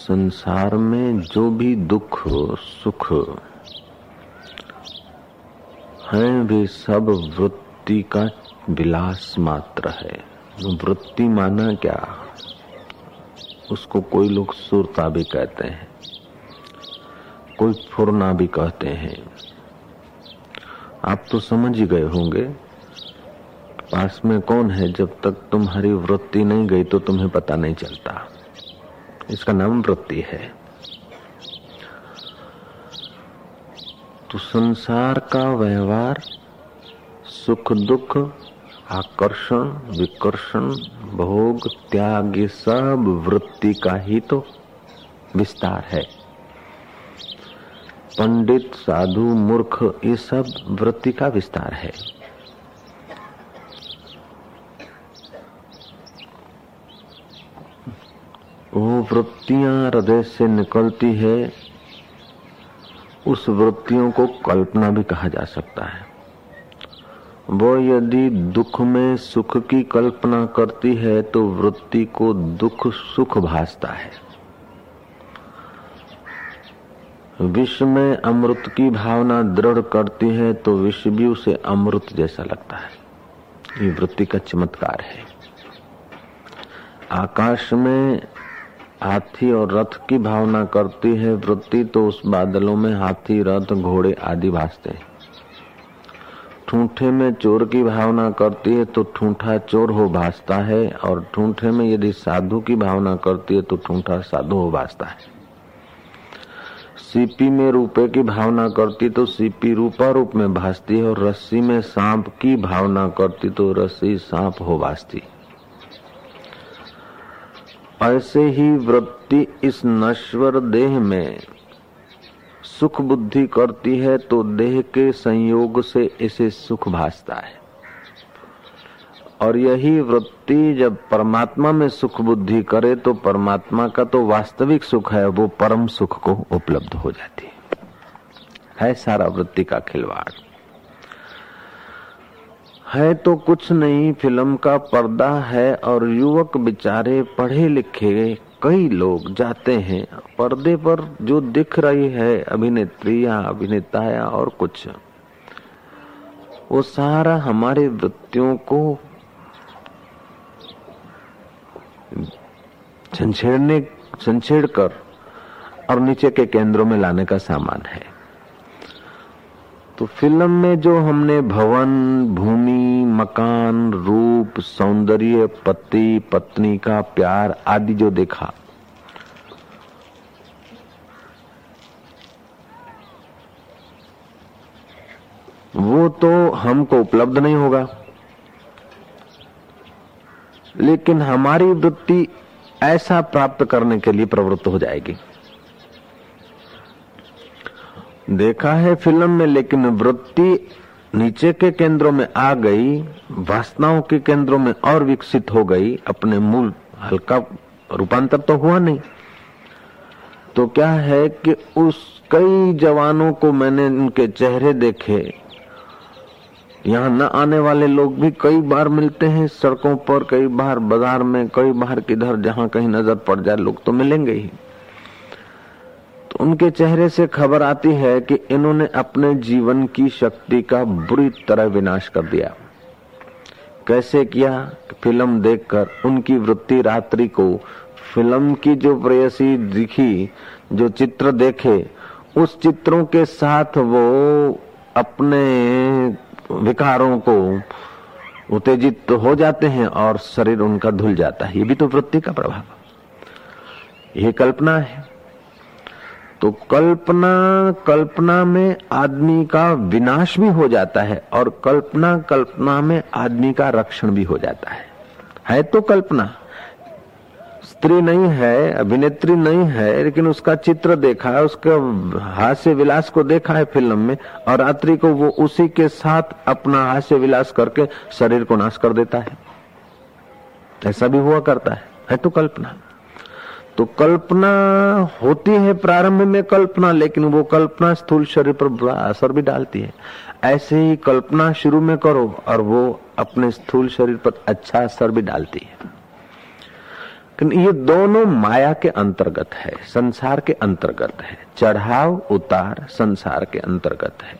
संसार में जो भी दुख सुख है वे सब वृत्ति का विलास मात्र है। वृत्ति माना क्या? उसको कोई लोग सुरता भी कहते हैं, कोई फुरना भी कहते हैं। आप तो समझ ही गए होंगे पास में कौन है। जब तक तुम्हारी वृत्ति नहीं गई तो तुम्हें पता नहीं चलता। इसका नाम वृत्ति है। तो संसार का व्यवहार, सुख दुख, आकर्षण विकर्षण, भोग त्याग, ये सब वृत्ति का ही तो विस्तार है। पंडित साधु मूर्ख ये सब वृत्ति का विस्तार है। वो वृत्तियां हृदय से निकलती है, उस वृत्तियों को कल्पना भी कहा जा सकता है। वो यदि दुख में सुख की कल्पना करती है तो वृत्ति को दुख सुख भासता है। विष में अमृत की भावना दृढ़ करती है तो विष भी उसे अमृत जैसा लगता है। ये वृत्ति का चमत्कार है। आकाश में हाथी और रथ की भावना करती है वृत्ति तो उस बादलों में हाथी रथ घोड़े आदि भासते हैं। ठूंठे में चोर की भावना करती है तो ठूंठा चोर हो भासता है, और ठूंठे में यदि साधु की भावना करती है तो ठूंठा साधु हो भासता है। सीपी में रूपे की भावना करती तो सीपी रूपा रूप में भासती है, और रस्सी में सांप की भावना करती तो रस्सी सांप हो भासती। ऐसे ही वृत्ति इस नश्वर देह में सुख बुद्धि करती है तो देह के संयोग से इसे सुख भासता है, और यही वृत्ति जब परमात्मा में सुख बुद्धि करे तो परमात्मा का तो वास्तविक सुख है, वो परम सुख को उपलब्ध हो जाती है सारा वृत्ति का खिलवाड़ है। तो कुछ नहीं, फिल्म का पर्दा है और युवक बेचारे पढ़े लिखे कई लोग जाते हैं। पर्दे पर जो दिख रही है अभिनेत्री या अभिनेता या और कुछ, वो सारा हमारे वृत्तियों को छेड़ कर और नीचे के केंद्रों में लाने का सामान है। तो फिल्म में जो हमने भवन, भूमि, मकान, रूप, सौंदर्य, पति पत्नी का प्यार आदि जो देखा, वो तो हमको उपलब्ध नहीं होगा, लेकिन हमारी वृत्ति ऐसा प्राप्त करने के लिए प्रवृत्त हो जाएगी। देखा है फिल्म में, लेकिन वृत्ति नीचे के केंद्रों में आ गई, वासनाओं के केंद्रों में और विकसित हो गई। अपने मूल हल्का रूपांतर तो हुआ नहीं। तो क्या है कि उस कई जवानों को मैंने उनके चेहरे देखे। यहाँ न आने वाले लोग भी कई बार मिलते हैं सड़कों पर, कई बार बाजार में, कई बार किधर जहाँ कहीं नजर पड़ जाए लोग तो मिलेंगे ही। तो उनके चेहरे से खबर आती है कि इन्होंने अपने जीवन की शक्ति का बुरी तरह विनाश कर दिया। कैसे किया? फिल्म देखकर उनकी वृत्ति रात्रि को फिल्म की जो प्रेयसी दिखी, जो चित्र देखे, उस चित्रों के साथ वो अपने विकारों को उत्तेजित हो जाते हैं और शरीर उनका धुल जाता है। ये भी तो वृत्ति का प्रभाव, ये कल्पना है। तो कल्पना में आदमी का विनाश भी हो जाता है, और कल्पना में आदमी का रक्षण भी हो जाता है तो कल्पना। स्त्री नहीं है, अभिनेत्री नहीं है, लेकिन उसका चित्र देखा है, उसका हास्य विलास को देखा है फिल्म में, और रात्रि को वो उसी के साथ अपना हास्य विलास करके शरीर को नाश कर देता है। ऐसा भी हुआ करता है तो कल्पना। तो कल्पना होती है प्रारंभ में कल्पना, लेकिन वो कल्पना स्थूल शरीर पर बुरा असर भी डालती है। ऐसे ही कल्पना शुरू में करो और वो अपने स्थूल शरीर पर अच्छा असर भी डालती है। ये दोनों माया के अंतर्गत है, संसार के अंतर्गत है। चढ़ाव उतार संसार के अंतर्गत है।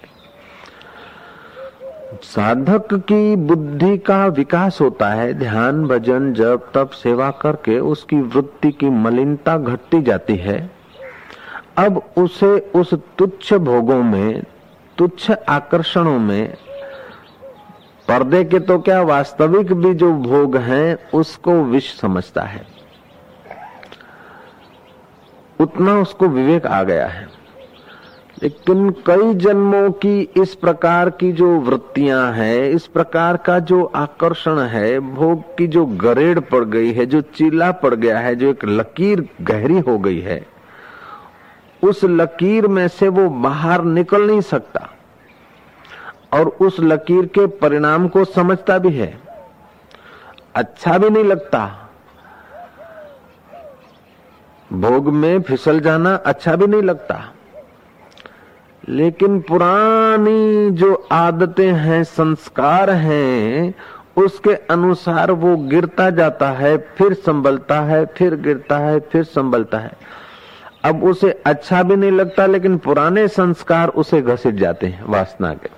साधक की बुद्धि का विकास होता है ध्यान भजन जप तप सेवा करके, उसकी वृत्ति की मलिनता घटती जाती है। अब उसे उस तुच्छ भोगों में, तुच्छ आकर्षणों में, पर्दे के तो क्या वास्तविक भी जो भोग हैं उसको विष समझता है। उतना उसको विवेक आ गया है। लेकिन कई जन्मों की इस प्रकार की जो वृत्तियां हैं, इस प्रकार का जो आकर्षण है, भोग की जो गरेड़ पड़ गई है, जो चीला पड़ गया है, जो एक लकीर गहरी हो गई है, उस लकीर में से वो बाहर निकल नहीं सकता और उस लकीर के परिणाम को समझता भी है। अच्छा भी नहीं लगता, भोग में फिसल जाना अच्छा भी नहीं लगता, लेकिन पुरानी जो आदतें हैं, संस्कार हैं, उसके अनुसार वो गिरता जाता है, फिर संभलता है, फिर गिरता है, फिर संभलता है। अब उसे अच्छा भी नहीं लगता, लेकिन पुराने संस्कार उसे घसीट जाते हैं वासना के।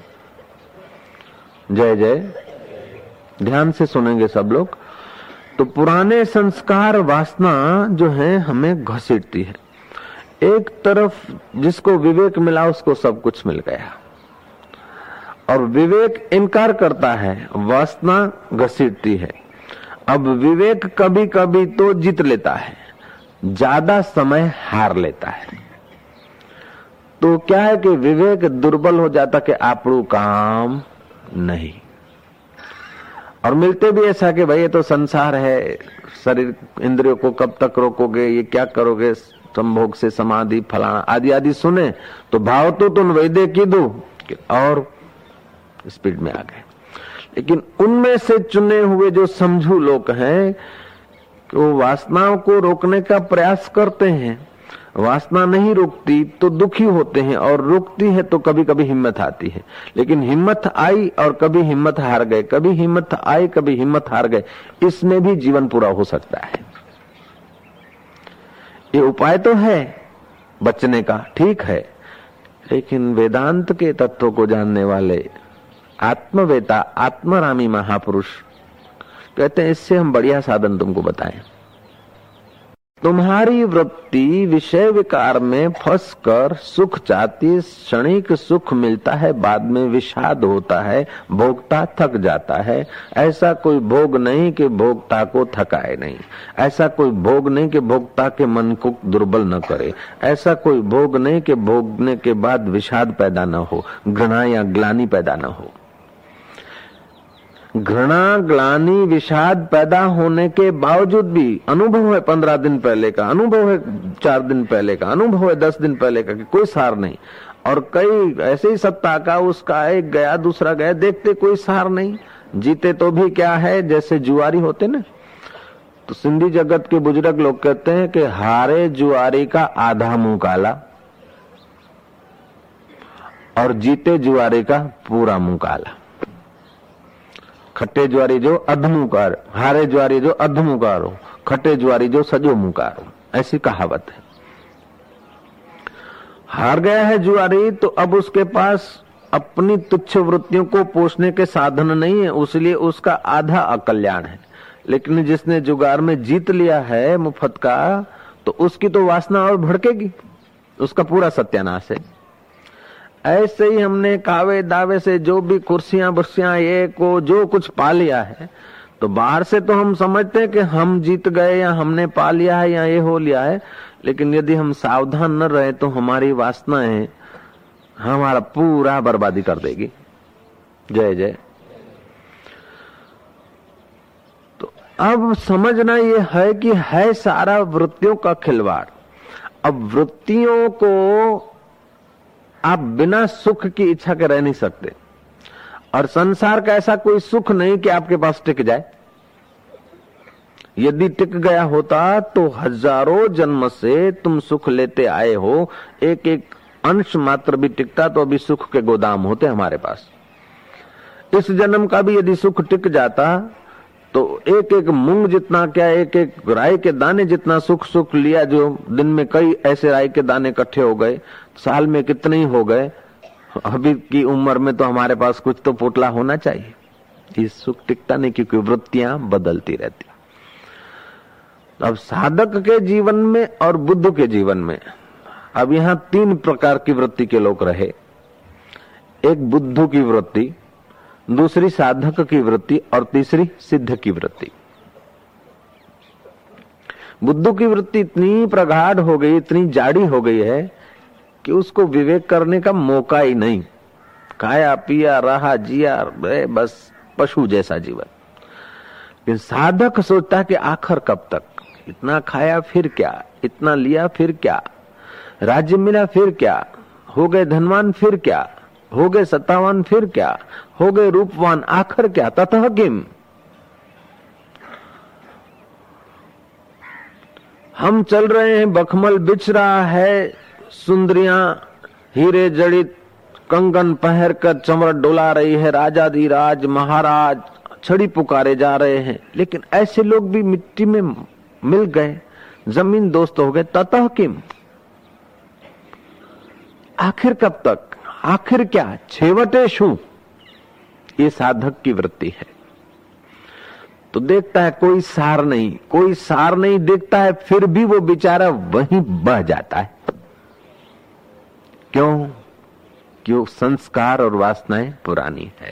जय जय, ध्यान से सुनेंगे सब लोग। तो पुराने संस्कार वासना जो है हमें घसीटती है। एक तरफ जिसको विवेक मिला उसको सब कुछ मिल गया, और विवेक इनकार करता है, वासना घसीटती है। अब विवेक कभी कभी तो जीत लेता है, ज्यादा समय हार लेता है। तो क्या है कि विवेक दुर्बल हो जाता कि आपरू काम नहीं। और मिलते भी ऐसा कि भाई ये तो संसार है, शरीर इंद्रियों को कब तक रोकोगे, ये क्या करोगे, संभोग से समाधि फलाना आदि आदि सुने तो भाव तो तुम वैदे की दो और स्पीड में आ गए। लेकिन उनमें से चुने हुए जो समझू लोग हैं वो वासनाओं को रोकने का प्रयास करते हैं। वासना नहीं रुकती तो दुखी होते हैं, और रुकती है तो कभी कभी हिम्मत आती है। लेकिन हिम्मत आई और कभी हिम्मत हार गए, कभी हिम्मत आई कभी हिम्मत हार गए, इसमें भी जीवन पूरा हो सकता है। ये उपाय तो है बचने का, ठीक है, लेकिन वेदांत के तत्व को जानने वाले आत्मवेता आत्मरामी महापुरुष कहते हैं इससे हम बढ़िया साधन तुमको बताएं। तुम्हारी वृत्ति विषय विकार में फंसकर सुख चाहती, क्षणिक सुख मिलता है, बाद में विषाद होता है, भोक्ता थक जाता है। ऐसा कोई भोग नहीं कि भोक्ता को थकाए नहीं, ऐसा कोई भोग नहीं कि भोक्ता के मन को दुर्बल न करे, ऐसा कोई भोग नहीं कि भोगने के बाद विषाद पैदा न हो, घृणा या ग्लानि पैदा न हो। घृणा ग्लानि विषाद पैदा होने के बावजूद भी अनुभव है 15 दिन पहले का, अनुभव है 4 दिन पहले का, अनुभव है 10 दिन पहले का, कि कोई सार नहीं। और कई ऐसे ही सप्ताह का उसका एक गया दूसरा गया, देखते कोई सार नहीं। जीते तो भी क्या है, जैसे जुआरी होते ना, तो सिंधी जगत के बुजुर्ग लोग कहते हैं कि हारे जुआरी का आधा मुंह काला और जीते जुआरी का पूरा मुंह काला। खट्टे ज्वारी जो अधमुकार, हारे ज्वारी जो अधमुकारो, खट्टे ज्वारी जो सजो मुकारो, ऐसी कहावत है। हार गया है जुआरी तो अब उसके पास अपनी तुच्छ वृत्तियों को पोषने के साधन नहीं है, उसलिए उसका आधा अकल्याण है। लेकिन जिसने जुगार में जीत लिया है मुफ्त का, तो उसकी तो वासना और भड़केगी, उसका पूरा सत्यानाश है। ऐसे ही हमने कावे दावे से जो भी कुर्सियां बुर्सियां ये को जो कुछ पा लिया है, तो बाहर से तो हम समझते हैं कि हम जीत गए या हमने पा लिया है या ये हो लिया है, लेकिन यदि हम सावधान न रहे तो हमारी वासनाएं हमारा पूरा बर्बादी कर देगी। जय जय। तो अब समझना ये है कि है सारा वृत्तियों का खिलवाड़। अब वृत्तियों को आप बिना सुख की इच्छा के रह नहीं सकते, और संसार का ऐसा कोई सुख नहीं कि आपके पास टिक जाए। यदि टिक गया होता तो हजारों जन्म से तुम सुख लेते आए हो, एक एक अंश मात्र भी टिकता तो अभी सुख के गोदाम होते हमारे पास। इस जन्म का भी यदि सुख टिक जाता तो एक एक मूंग जितना क्या, एक एक राई के दाने जितना सुख सुख लिया, जो दिन में कई ऐसे राई के दाने इकट्ठे हो गए, साल में कितने ही हो गए। अभी की उम्र में तो हमारे पास कुछ तो पोटला होना चाहिए। ये सुख टिकता नहीं, क्योंकि वृत्तियां बदलती रहती। अब साधक के जीवन में और बुद्ध के जीवन में अब यहां 3 प्रकार की वृत्ति के लोग रहे। एक बुद्धू की वृत्ति, दूसरी साधक की वृत्ति और तीसरी सिद्ध की वृत्ति। बुद्धू की वृत्ति इतनी प्रगाढ़ हो गई, इतनी जाड़ी हो गई है कि उसको विवेक करने का मौका ही नहीं। खाया पिया रहा जिया, बस पशु जैसा जीवन। लेकिन साधक सोचता कि आखिर कब तक, इतना खाया फिर क्या, इतना लिया फिर क्या, राज्य मिला फिर क्या, हो गए धनवान फिर क्या, हो गए सत्तावान फिर क्या, हो गए रूपवान, आखिर क्या, ततः किम। हम चल रहे हैं, बखमल बिछ रहा है, सुंदरियां हीरे जड़ित कंगन पहनकर चमर डोला रही है, राजाधिराज महाराज छड़ी पुकारे जा रहे हैं। लेकिन ऐसे लोग भी मिट्टी में मिल गए, जमीन दोस्त हो गए, ततः किम, आखिर कब तक, आखिर क्या, छेवटे शू। ये साधक की वृत्ति है। तो देखता है कोई सार नहीं, कोई सार नहीं देखता है, फिर भी वो बेचारा वहीं बह जाता है। क्यों? क्यों? संस्कार और वासनाएं पुरानी है।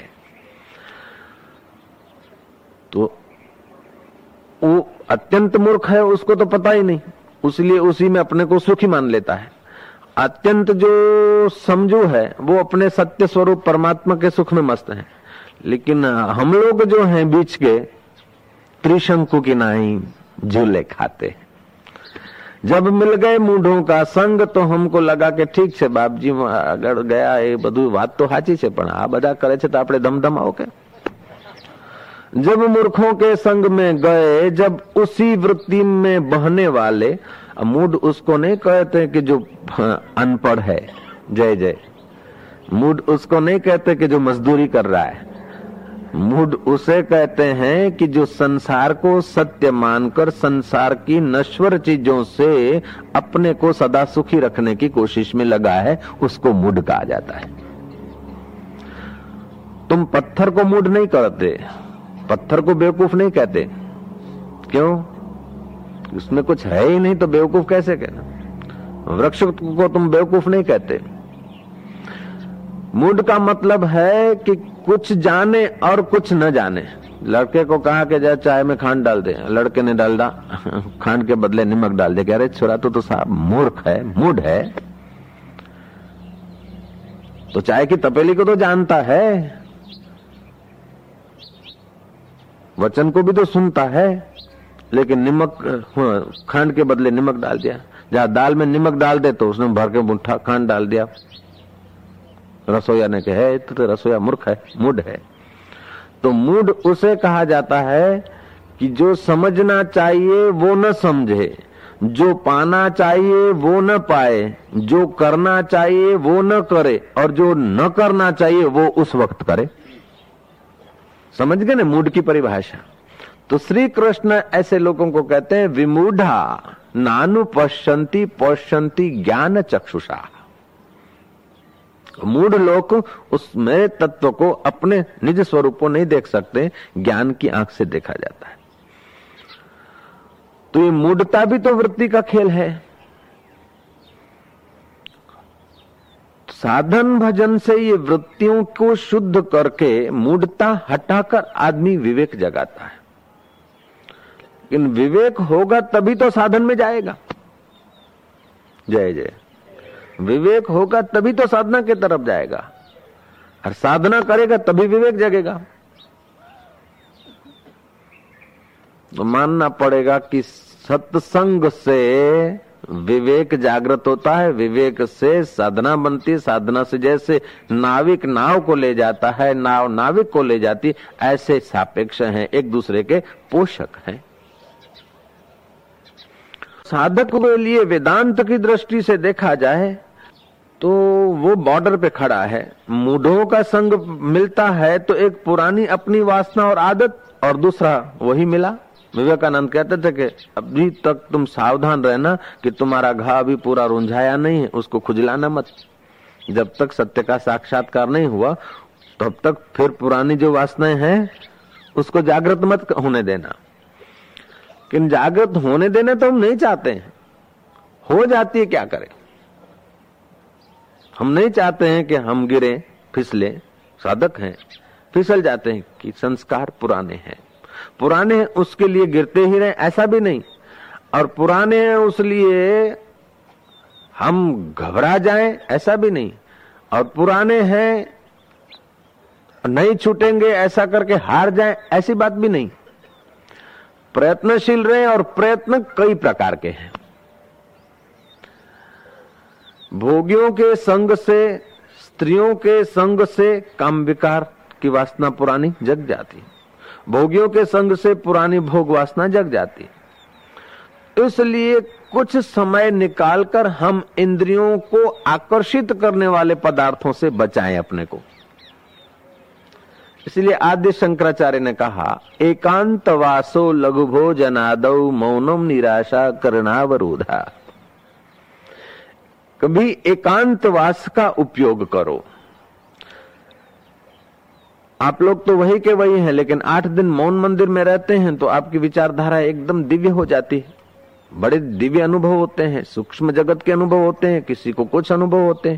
तो वो अत्यंत मूर्ख है, उसको तो पता ही नहीं, इसलिए उसी में अपने को सुखी मान लेता है। अत्यंत जो समझू है वो अपने सत्य स्वरूप परमात्मा के सुख में मस्त है। लेकिन हम लोग जो हैं बीच के, त्रिशंकु की नाई झूले खाते। जब मिल गए मूढ़ों का संग तो हमको लगा कि ठीक है बाप जी આગળ ગયા, એ બધું વાત તો સાચી છે, પણ આ બધા કરે છે તો આપણે ધમધમાઓ કે। जब मूर्खों के संग में गए, जब उसी वृत्ति में बहने वाले, मूड उसको नहीं कहते कि जो अनपढ़ है, जय जय, मूड उसको नहीं कहते कि जो मजदूरी कर रहा है, मूड उसे कहते हैं कि जो संसार को सत्य मानकर संसार की नश्वर चीजों से अपने को सदा सुखी रखने की कोशिश में लगा है, उसको मूड कहा जाता है। तुम पत्थर को मूड नहीं कहते, पत्थर को बेवकूफ नहीं कहते। क्यों? उसमें कुछ है ही नहीं तो बेवकूफ कैसे कहना। वृक्ष को तुम बेवकूफ नहीं कहते। मूड का मतलब है कि कुछ जाने और कुछ न जाने। लड़के को कहा कि जा चाय में खांड डाल दे, लड़के ने डाल खांड के बदले नमक डाल दे। कह रहे छोरा तो साहब मूर्ख है, मूड है। तो चाय की तपेली को तो जानता है, वचन को भी तो सुनता है, लेकिन नमक खांड के बदले नमक डाल दिया। जहां दाल में नमक डाल दे तो उसने भर के मुट्ठा खांड डाल दिया। रसोईया ने कहा तो रसोईया मूर्ख है, मूड है। तो मूड उसे कहा जाता है कि जो समझना चाहिए वो न समझे, जो पाना चाहिए वो न पाए, जो करना चाहिए वो न करे, और जो न करना चाहिए वो उस वक्त करे। समझ गए ना मूड की परिभाषा। तो श्री कृष्ण ऐसे लोगों को कहते हैं विमूढ़ा नानु पश्यन्ति पश्यन्ति ज्ञान चक्षुषा। मूढ़ लोग उस मेरे तत्व को, अपने निज स्वरूप को नहीं देख सकते, ज्ञान की आंख से देखा जाता है। तो ये मूढ़ता भी तो वृत्ति का खेल है। साधन भजन से ये वृत्तियों को शुद्ध करके मूढ़ता हटाकर आदमी विवेक जगाता है। लेकिन विवेक होगा तभी तो साधन में जाएगा। जय जय। विवेक होगा तभी तो साधना की तरफ जाएगा, और साधना करेगा तभी विवेक जगेगा। तो मानना पड़ेगा कि सत्संग से विवेक जागृत होता है, विवेक से साधना बनती है, साधना से जैसे नाविक नाव को ले जाता है, नाव नाविक को ले जाती, ऐसे सापेक्ष हैं, एक दूसरे के पोषक हैं। साधक के लिए वेदांत की दृष्टि से देखा जाए तो वो बॉर्डर पे खड़ा है। मूढ़ों का संग मिलता है तो एक पुरानी अपनी वासना और आदत और दूसरा वही मिला। विवेकानंद कहते थे कि अभी तक तुम सावधान रहना कि तुम्हारा घाव अभी पूरा रुंझाया नहीं है, उसको खुजलाना मत। जब तक सत्य का साक्षात्कार नहीं हुआ तब तक फिर पुरानी जो वासनाएं हैं उसको जागृत मत होने देना। लेकिन जागृत होने देना तो हम नहीं चाहते हैं, हो जाती है, क्या करें। हम नहीं चाहते हैं कि हम गिरे फिसले, साधक हैं फिसल जाते हैं कि संस्कार पुराने हैं। पुराने हैं उसके लिए गिरते ही रहे ऐसा भी नहीं, और पुराने हैं उसलिए हम घबरा जाएं ऐसा भी नहीं, और पुराने हैं नहीं छूटेंगे ऐसा करके हार जाएं ऐसी बात भी नहीं। प्रयत्नशील रहे, और प्रयत्न कई प्रकार के हैं। भोगियों के संग से, स्त्रियों के संग से काम विकार की वासना पुरानी जग जाती, भोगियों के संग से पुरानी भोग वासना जग जाती। इसलिए कुछ समय निकालकर हम इंद्रियों को आकर्षित करने वाले पदार्थों से बचाएं अपने को। इसलिए आद्य शंकराचार्य ने कहा, एकांतवासो लघु भोजनादौ मौनम निराशा करणावरोधा। कभी एकांतवास का उपयोग करो। आप लोग तो वही के वही हैं, लेकिन 8 दिन मौन मंदिर में रहते हैं तो आपकी विचारधारा एकदम दिव्य हो जाती है। बड़े दिव्य अनुभव होते हैं, सूक्ष्म जगत के अनुभव होते हैं, किसी को कुछ अनुभव होते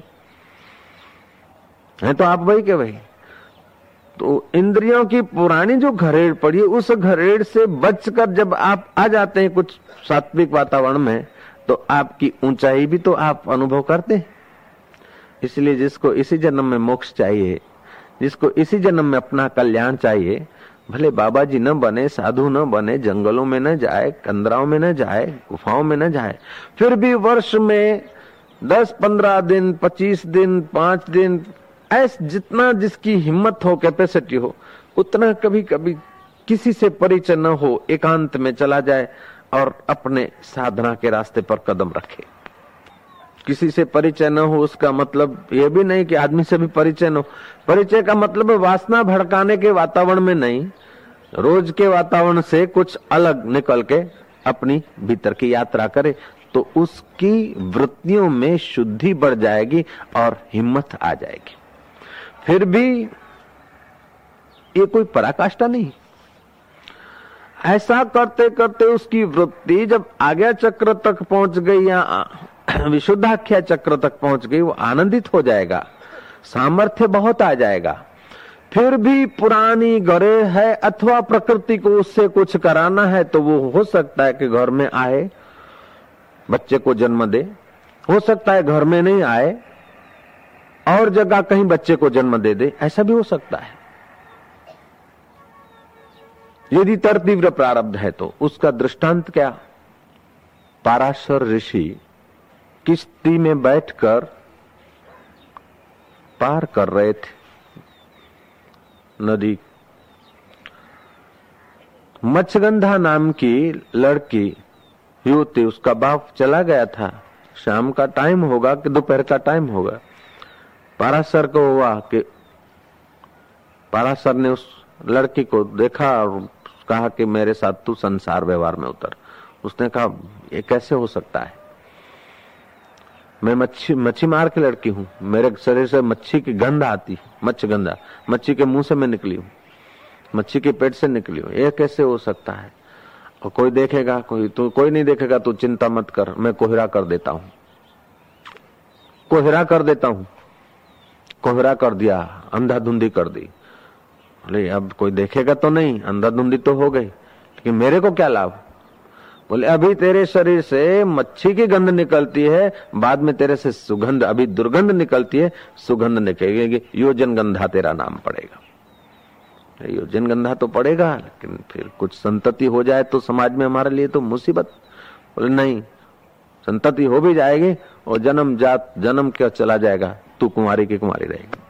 हैं तो आप वही के वही। तो इंद्रियों की पुरानी जो घरेड़ पड़ी है, उस घरेड़ से बचकर जब आप आ जाते हैं कुछ सात्विक वातावरण में, तो आपकी ऊंचाई भी तो आप अनुभव करते हैं। इसलिए जिसको इसी जन्म में मोक्ष चाहिए, जिसको इसी जन्म में अपना कल्याण चाहिए, भले बाबा जी न बने, साधु न बने, जंगलों में न जाए, कंदराओं में न जाए, गुफाओं में न जाए, फिर भी वर्ष में 10-15 दिन, 25 दिन, 5 दिन, ऐसे जितना जिसकी हिम्मत हो, कैपेसिटी हो, उतना कभी कभी किसी से परिचय न हो, एकांत में चला जाए और अपने साधना के रास्ते पर कदम रखे। किसी से परिचय न हो उसका मतलब यह भी नहीं कि आदमी से भी परिचय न हो। परिचय का मतलब वासना भड़काने के वातावरण में नहीं, रोज के वातावरण से कुछ अलग निकल के अपनी भीतर की यात्रा करे, तो उसकी वृत्तियों में शुद्धि बढ़ जाएगी और हिम्मत आ जाएगी। फिर भी ये कोई पराकाष्ठा नहीं। ऐसा करते करते उसकी वृत्ति जब आज्ञा चक्र तक पहुंच गई या विशुद्धाख्या चक्र तक पहुंच गई, वो आनंदित हो जाएगा, सामर्थ्य बहुत आ जाएगा। फिर भी पुरानी गरे है अथवा प्रकृति को उससे कुछ कराना है, तो वो हो सकता है कि घर में आए, बच्चे को जन्म दे, हो सकता है घर में नहीं आए और जगह कहीं बच्चे को जन्म दे दे, ऐसा भी हो सकता है। यदि तीव्र प्रारब्ध है तो उसका दृष्टांत क्या? पाराशर ऋषि किश्ती में बैठकर पार कर रहे थे नदी। मत्स्यगंधा नाम की लड़की युवती, उसका बाप चला गया था। शाम का टाइम होगा कि दोपहर का टाइम होगा। पाराशर को हुआ कि पाराशर ने उस लड़की को देखा और कहा कि मेरे साथ तू संसार व्यवहार में उतर। उसने कहा ये कैसे हो सकता है, मैं मच्छी मार की लड़की हूँ, मेरे शरीर से मच्छी की गंध आती, मत्स्यगंधा मच्छी के मुंह से मैं निकली हूँ, मच्छी के पेट से निकली हूँ, ये कैसे हो सकता है? और कोई देखेगा, कोई नहीं देखेगा, तू चिंता मत कर, मैं कोहरा कर देता हूँ, कोहरा कर देता हूँ। कोहरा कर दिया, अंधाधुंधी कर दी। बोले अब कोई देखेगा तो नहीं, अंधाधुंधी तो हो गई, लेकिन मेरे को क्या लाभ? बोले अभी तेरे शरीर से मच्छी की गंध निकलती है, बाद में तेरे से सुगंध, अभी दुर्गंध निकलती है, सुगंध निकलेगी, योजन गंधा तेरा नाम पड़ेगा। योजन गंधा तो पड़ेगा, लेकिन फिर कुछ संतति हो जाए तो समाज में हमारे लिए तो मुसीबत। बोले नहीं, संतति हो भी जाएगी और जन्म क्या चला जाएगा, तू कुंवारी की कुंवारी रहेगी।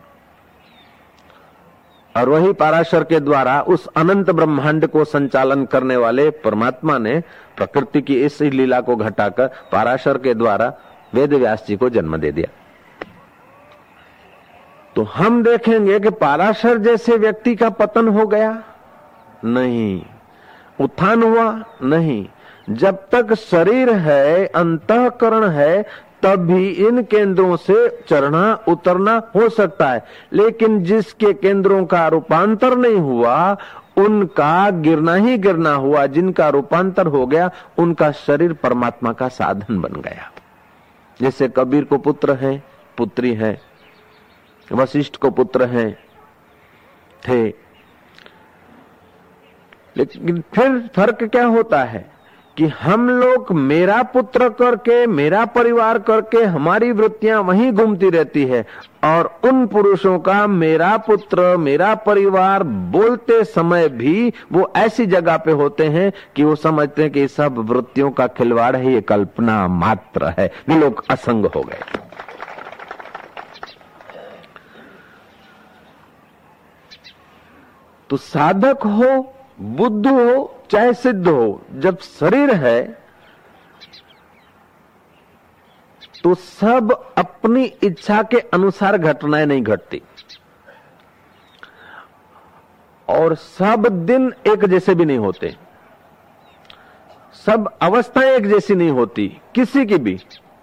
और वही पाराशर के द्वारा उस अनंत ब्रह्मांड को संचालन करने वाले परमात्मा ने प्रकृति की इस लीला को घटाकर पाराशर के द्वारा वेद व्यास जी को जन्म दे दिया। तो हम देखेंगे कि पाराशर जैसे व्यक्ति का पतन हो गया, नहीं, उत्थान हुआ नहीं। जब तक शरीर है, अंतःकरण है, तभी इन केंद्रों से चढ़ना उतरना हो सकता है। लेकिन जिसके केंद्रों का रूपांतर नहीं हुआ, उनका गिरना ही गिरना हुआ। जिनका रूपांतर हो गया, उनका शरीर परमात्मा का साधन बन गया। जैसे कबीर को पुत्र है, पुत्री है, वशिष्ठ को पुत्र है थे, लेकिन फिर फर्क क्या होता है कि हम लोग मेरा पुत्र करके, मेरा परिवार करके, हमारी वृत्तियां वहीं घूमती रहती है, और उन पुरुषों का मेरा पुत्र मेरा परिवार बोलते समय भी वो ऐसी जगह पे होते हैं कि वो समझते हैं कि सब वृत्तियों का खिलवाड़ है, ये कल्पना मात्र है। वे लोग असंग हो गए। तो साधक हो, बुद्ध हो, चाहे सिद्ध हो, जब शरीर है तो सब अपनी इच्छा के अनुसार घटनाएं नहीं घटती, और सब दिन एक जैसे भी नहीं होते, सब अवस्थाएं एक जैसी नहीं होती किसी की भी।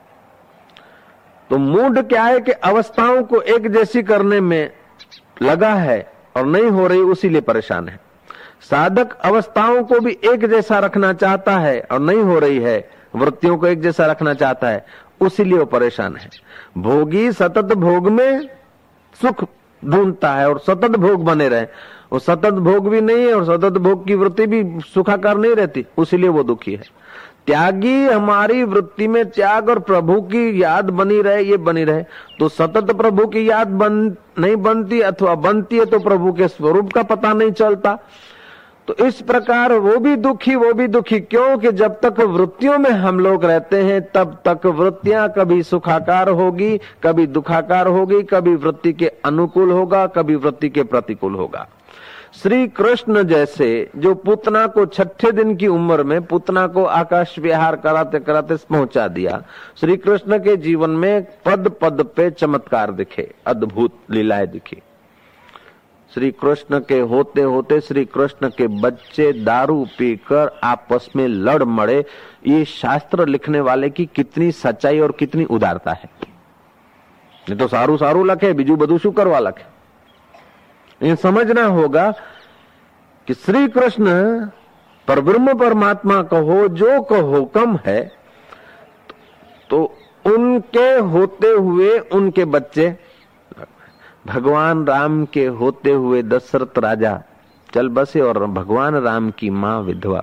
तो मूड क्या है कि अवस्थाओं को एक जैसी करने में लगा है और नहीं हो रही, उसीलिए परेशान है। साधक अवस्थाओं को भी एक जैसा रखना चाहता है और नहीं हो रही है, वृत्तियों को एक जैसा रखना चाहता है, उसीलिए वो परेशान है। भोगी सतत भोग में सुख ढूंढता है और सतत भोग बने रहे, वो सतत भोग भी नहीं है और सतत भोग की वृत्ति भी सुखाकार नहीं रहती, उसीलिए वो दुखी है। त्यागी हमारी वृत्ति में त्याग और प्रभु की याद बनी रहे, ये बनी रहे, तो सतत प्रभु की याद नहीं बनती, अथवा बनती है तो प्रभु के स्वरूप का पता नहीं चलता। तो इस प्रकार वो भी दुखी क्योंकि जब तक वृत्तियों में हम लोग रहते हैं, तब तक वृत्तियां कभी सुखाकार होगी, कभी दुखाकार होगी, कभी वृत्ति के अनुकूल होगा, कभी वृत्ति के प्रतिकूल होगा। श्री कृष्ण जैसे जो पूतना को 6ठे दिन की उम्र में पूतना को आकाश विहार कराते कराते पहुंचा दिया, श्री कृष्ण के जीवन में पद पद पे चमत्कार दिखे, अद्भुत लीलाएं दिखी। श्री कृष्ण के होते होते श्री कृष्ण के बच्चे दारू पीकर आपस में लड़ मड़े, ये शास्त्र लिखने वाले की कितनी सच्चाई और कितनी उदारता है। ये तो सारू सारू लखे, बीजू बधु शू करवा लखे। ये समझना होगा कि श्री कृष्ण परब्रह्म परमात्मा कहो जो कहो कम है, तो उनके होते हुए उनके बच्चे, भगवान राम के होते हुए दशरथ राजा चल बसे और भगवान राम की मां विधवा,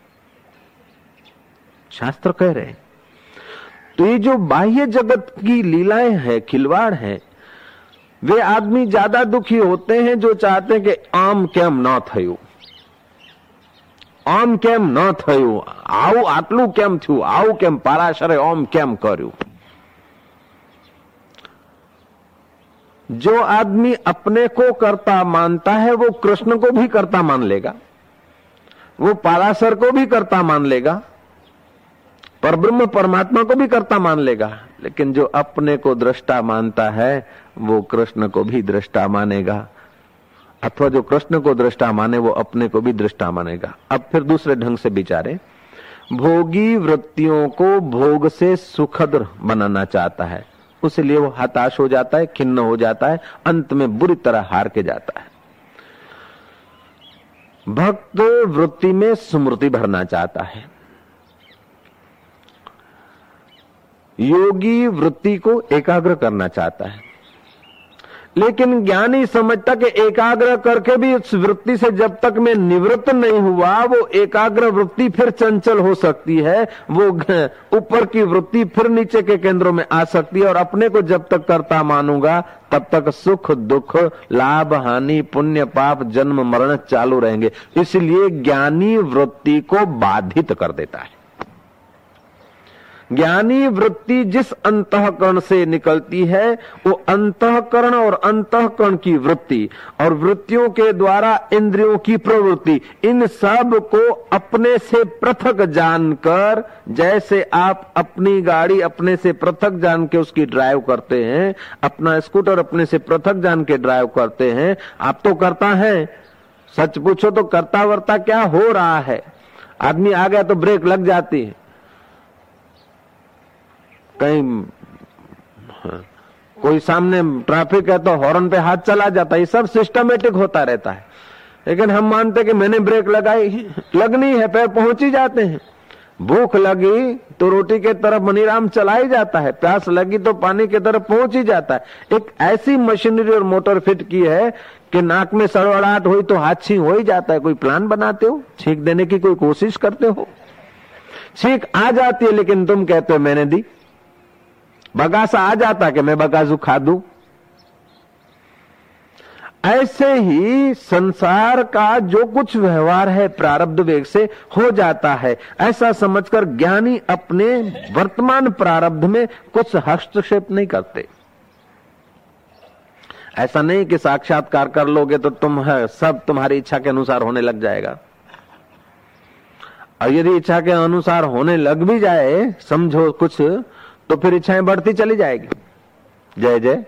शास्त्र कह रहे हैं। तो ये जो बाह्य जगत की लीलाएं हैं, खिलवाड़ है, वे आदमी ज्यादा दुखी होते हैं जो चाहते हैं कि आम केम न थयु, आम केम न थयु, आऊ आटलू केम थयु, आऊ केम पाराशरे ओम केम कर्यु। जो आदमी अपने को कर्ता मानता है वो कृष्ण को भी कर्ता मान लेगा, वो पाराशर को भी कर्ता मान लेगा, परब्रह्म परमात्मा को भी कर्ता मान लेगा। लेकिन जो अपने को दृष्टा मानता है वो कृष्ण को भी दृष्टा मानेगा, अथवा जो कृष्ण को दृष्टा माने वो अपने को भी दृष्टा मानेगा। अब फिर दूसरे ढंग से विचारे, भोगी वृत्तियों को भोग से सुखद बनाना चाहता है, उसलिए वो हताश हो जाता है, खिन्न हो जाता है, अंत में बुरी तरह हार के जाता है। भक्त वृत्ति में स्मृति भरना चाहता है, योगी वृत्ति को एकाग्र करना चाहता है, लेकिन ज्ञानी समझता कि एकाग्र करके भी उस वृत्ति से जब तक मैं निवृत्त नहीं हुआ, वो एकाग्र वृत्ति फिर चंचल हो सकती है, वो ऊपर की वृत्ति फिर नीचे के केंद्रों में आ सकती है, और अपने को जब तक कर्ता मानूंगा तब तक सुख दुख लाभ हानि पुण्य पाप जन्म मरण चालू रहेंगे। इसलिए ज्ञानी वृत्ति को बाधित कर देता है। ज्ञानी वृत्ति जिस अंतःकरण से निकलती है, वो अंतःकरण और अंतःकरण की वृत्ति और वृत्तियों के द्वारा इंद्रियों की प्रवृत्ति, इन सब को अपने से पृथक जानकर, जैसे आप अपनी गाड़ी अपने से पृथक जान के उसकी ड्राइव करते हैं, अपना स्कूटर अपने से पृथक जान के ड्राइव करते हैं, आप तो करता है, सच पूछो तो करता वर्ता क्या हो रहा है। आदमी आ गया तो ब्रेक लग जाती है, कहीं कोई सामने ट्रैफिक है तो हॉर्न पे हाथ चला जाता है। ये सब सिस्टमेटिक होता रहता है। लेकिन हम मानते कि मैंने ब्रेक लगाई, लगनी है, पैर पहुंच ही जाते हैं। भूख लगी तो रोटी के तरफ मनीराम चला ही जाता है, प्यास लगी तो पानी की तरफ पहुंच ही जाता है। एक ऐसी मशीनरी और मोटर फिट की है कि नाक में सड़वड़ाहट हुई तो हाथ छींक हो ही जाता है। कोई प्लान बनाते हो, छींक देने की कोई कोशिश करते हो? छींक आ जाती है लेकिन तुम कहते हो मैंने दी। बगासा आ जाता कि मैं बगाजू खा दूं। ऐसे ही संसार का जो कुछ व्यवहार है प्रारब्ध वेग से हो जाता है, ऐसा समझकर ज्ञानी अपने वर्तमान प्रारब्ध में कुछ हस्तक्षेप नहीं करते। ऐसा नहीं कि साक्षात्कार कर लोगे तो तुम सब तुम्हारी इच्छा के अनुसार होने लग जाएगा। और यदि इच्छा के अनुसार होने लग भी जाए, समझो कुछ, तो फिर इच्छाएं बढ़ती चली जाएगी। जय जय।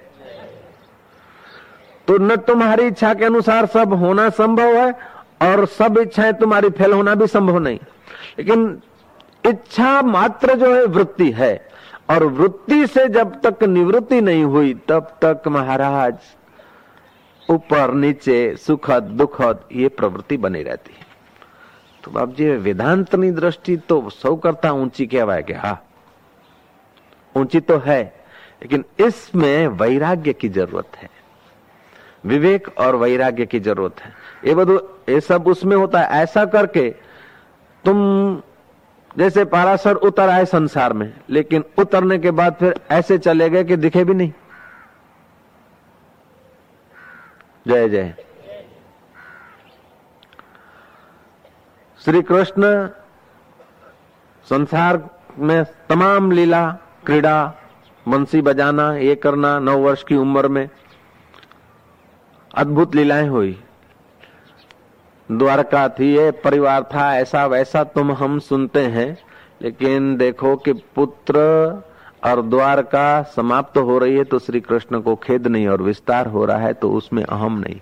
तो न तुम्हारी इच्छा के अनुसार सब होना संभव है और सब इच्छाएं तुम्हारी फेल होना भी संभव नहीं। लेकिन इच्छा मात्र जो है वृत्ति है, और वृत्ति से जब तक निवृत्ति नहीं हुई तब तक महाराज ऊपर नीचे सुखद दुखद ये प्रवृत्ति बनी रहती है। तो बाबूजी वेदांतनी दृष्टि तो सौ करता ऊंची कहवाय के, हाँ ऊंची तो है, लेकिन इसमें वैराग्य की जरूरत है, विवेक और वैराग्य की जरूरत है। ये सब उसमें होता है। ऐसा करके तुम जैसे पाराशर उतर आए संसार में, लेकिन उतरने के बाद फिर ऐसे चले गए कि दिखे भी नहीं। जय जय। श्री कृष्ण संसार में तमाम लीला क्रीड़ा, बंसी बजाना, ये करना, 9 वर्ष की उम्र में अद्भुत लीलाएं हुई। द्वारका थी, ये परिवार था, ऐसा वैसा तुम हम सुनते हैं। लेकिन देखो कि पुत्र और द्वारका समाप्त हो रही है तो श्री कृष्ण को खेद नहीं, और विस्तार हो रहा है तो उसमें अहम नहीं।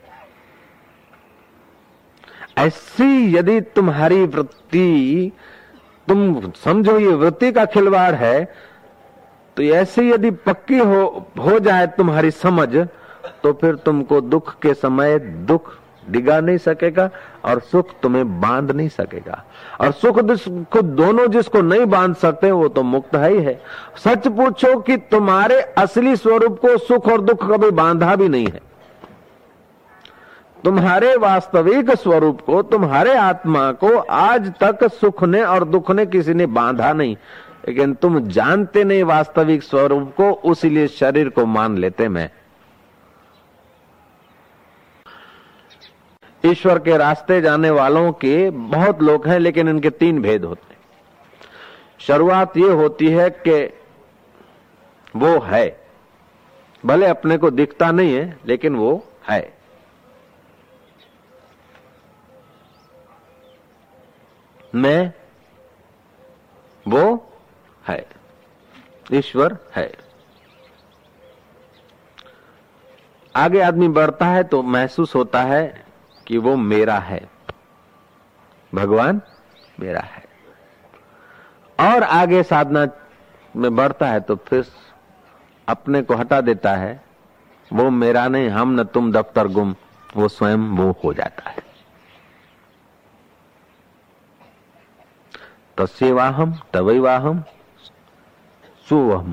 ऐसी यदि तुम्हारी वृत्ति, तुम समझो ये वृत्ति का खिलवाड़ है, तो ऐसी यदि पक्की हो जाए तुम्हारी समझ, तो फिर तुमको दुख के समय दुख डिगा नहीं सकेगा और सुख तुम्हें बांध नहीं सकेगा। और सुख दुख दोनों जिसको नहीं बांध सकते वो तो मुक्त है ही है। सच पूछो कि तुम्हारे असली स्वरूप को सुख और दुख कभी बांधा भी नहीं है। तुम्हारे वास्तविक स्वरूप को, तुम्हारे आत्मा को आज तक सुख ने और दुख ने किसी ने बांधा नहीं। लेकिन तुम जानते नहीं वास्तविक स्वरूप को, उसीलिए शरीर को मान लेते। मैं ईश्वर के रास्ते जाने वालों के बहुत लोग हैं, लेकिन इनके 3 भेद होते हैं। शुरुआत ये होती है कि वो है, भले अपने को दिखता नहीं है लेकिन वो है। मैं, वो है, ईश्वर है। आगे आदमी बढ़ता है तो महसूस होता है कि वो मेरा है, भगवान मेरा है। और आगे साधना में बढ़ता है तो फिर अपने को हटा देता है, वो मेरा नहीं, हम न तुम दफ्तर गुम, वो स्वयं वो हो जाता है। तस्यैवाहम तवैवाहम सुवहम,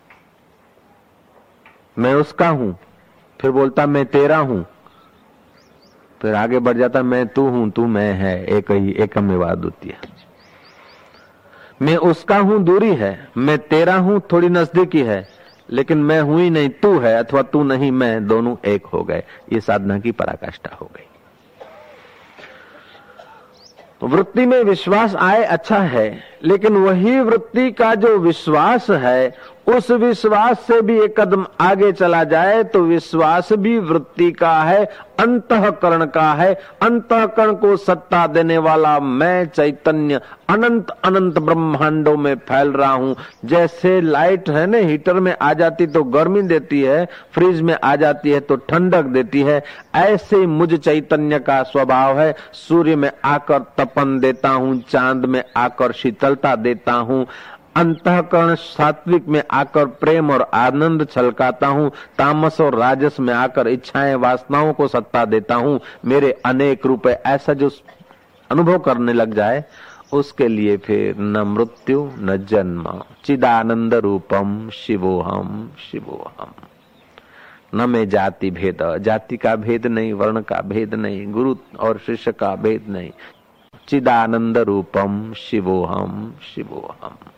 मैं उसका हूं, फिर बोलता मैं तेरा हूं, फिर आगे बढ़ जाता मैं तू हूं, तू मैं है, एक ही एकमेवाद्वितीय। मैं उसका हूं दूरी है, मैं तेरा हूं थोड़ी नजदीकी है, लेकिन मैं हूं ही नहीं, तू है, अथवा तू नहीं मैं, दोनों एक हो गए। ये साधना की पराकाष्ठा हो गई। वृत्ति में विश्वास आए अच्छा है, लेकिन वही वृत्ति का जो विश्वास है, उस विश्वास से भी एक कदम आगे चला जाए तो विश्वास भी वृत्ति का है, अंतःकरण का है। अंतःकरण को सत्ता देने वाला मैं चैतन्य अनंत अनंत ब्रह्मांडों में फैल रहा हूँ। जैसे लाइट है ना, हीटर में आ जाती तो गर्मी देती है, फ्रिज में आ जाती है तो ठंडक देती है, ऐसे मुझ चैतन्य का स्वभाव है। सूर्य में आकर तपन देता हूँ, चांद में आकर शीतलता देता हूँ, अंतःकरण सात्विक में आकर प्रेम और आनंद छलकाता हूँ, तामस और राजस में आकर इच्छाएं वासनाओं को सत्ता देता हूँ। मेरे अनेक रूप है। ऐसा जो अनुभव करने लग जाए उसके लिए फिर न मृत्यु न जन्म। चिदानंद रूपम शिवोहम शिवोहम। न में जाति भेद, जाति का भेद नहीं, वर्ण का भेद नहीं, गुरु और शिष्य का भेद नहीं। चिदानंद रूपम शिवोहम शिवोहम।